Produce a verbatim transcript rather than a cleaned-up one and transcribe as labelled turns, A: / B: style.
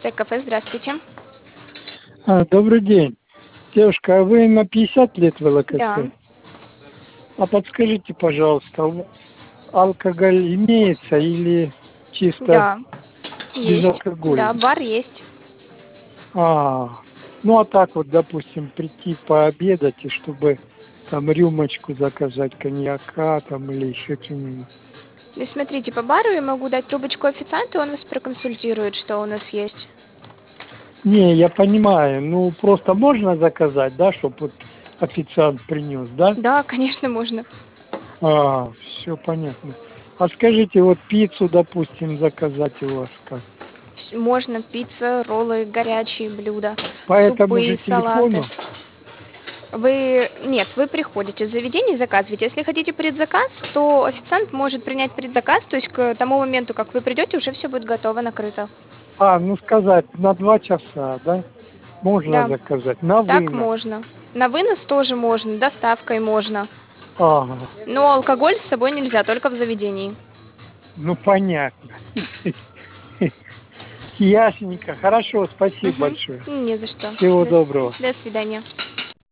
A: Стейк-кафе, здравствуйте.
B: А, добрый день. Девушка, а вы на пятьдесят лет в
A: Да.
B: ЛКСМ? А подскажите, пожалуйста, у вас алкоголь имеется или чисто
A: Да, есть. Да,
B: безалкогольный?
A: бар есть.
B: А, ну а так вот, допустим, прийти пообедать, и чтобы там рюмочку заказать коньяка там или еще что-нибудь.
A: То есть смотрите, по бару я могу дать трубочку официанту, он вас проконсультирует, что у нас есть.
B: Не, я понимаю, ну просто можно заказать, да, чтобы вот официант принес, да?
A: Да, конечно, можно.
B: А, все понятно. А скажите, вот пиццу, допустим, заказать у вас как?
A: Вс- Можно пицца, роллы, горячие блюда,
B: По этому
A: супы,
B: же
A: салаты.
B: телефону?
A: Вы, нет, вы приходите в заведение и заказываете. Если хотите предзаказ, то официант может принять предзаказ, то есть к тому моменту, как вы придете, уже все будет готово, накрыто.
B: А, ну сказать, на два часа, да? Можно
A: Да,
B: заказать. На
A: так
B: вынос.
A: можно. На вынос тоже можно, доставкой можно.
B: Ага,
A: Но алкоголь с собой нельзя, только в заведении.
B: ну понятно. Ясненько. Хорошо, спасибо
A: Мгм.
B: большое.
A: Не за что.
B: Всего
A: До, с-
B: доброго.
A: до свидания.